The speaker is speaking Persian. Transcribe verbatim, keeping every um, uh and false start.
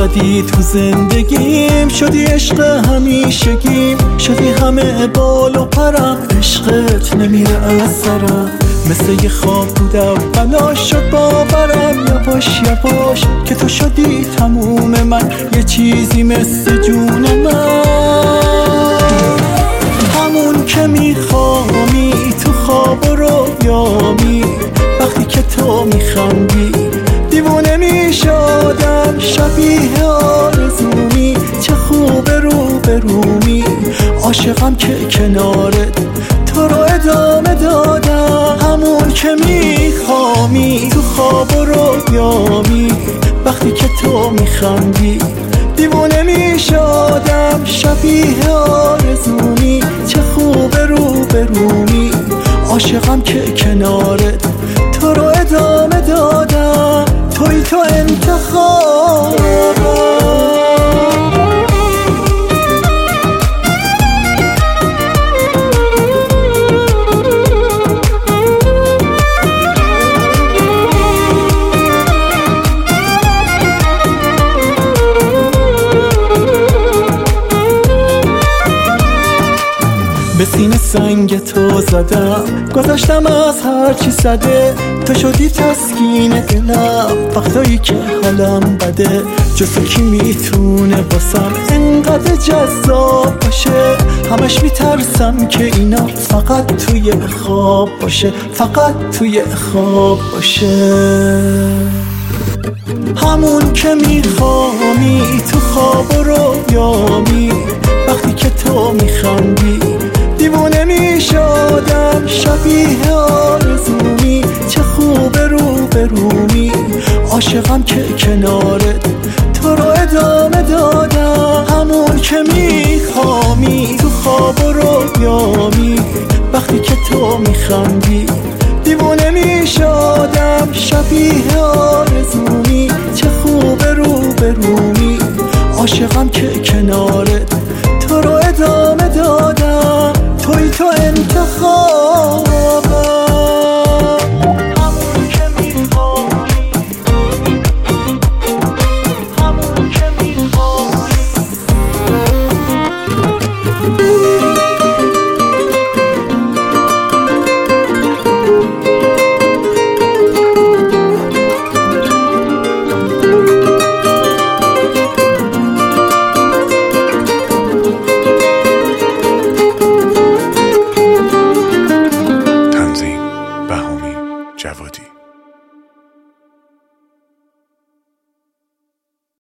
شدی تو زندگیم، شدی عشق همیشگیم، شدی همه بال و پرم، عشقت نمیره از سرم. مثل یه خواب بودم بنا شد باورم، یواش یواش که تو شدی تموم من، یه چیزی مثل جون من، همون که میخوامی تو خواب و رویامی. وقتی که تو میخندی دیوونه میشدم، شبیه آرزومی، چه خوب رو برومی، عاشقم که کنارت تو رو ادامه دادم، همون که میخوامی تو خواب و رویامی. وقتی که تو میخندی دیوونه میشدم، شبیه آرزومی، چه خوب رو برومی، عاشقم که کنارت تو رو ادامه دادم، توی تو انتخابم. به سینه سنگ تو زدم، گذشتم از هر چی زده، تو شدی تسکین دلم وقتایی که حالم بده. جز تو کی میتونه باسم انقدر جذاب باشه، همش میترسم که اینا فقط توی خواب باشه، فقط توی خواب باشه. همون که میخوامی تو خواب و رویامی. وقتی که تو میخندی دیوونه میشدم، شبیه آرزومی، چه خوب رو برومی، عاشقم که کنارت تو رو ادامه دادم، همون که میخوامی تو خواب و رویامی. وقتی که تو میخندی دیوونه میشدم، شبیه آرزومی، چه خوب رو برومی، عاشقم که کنارت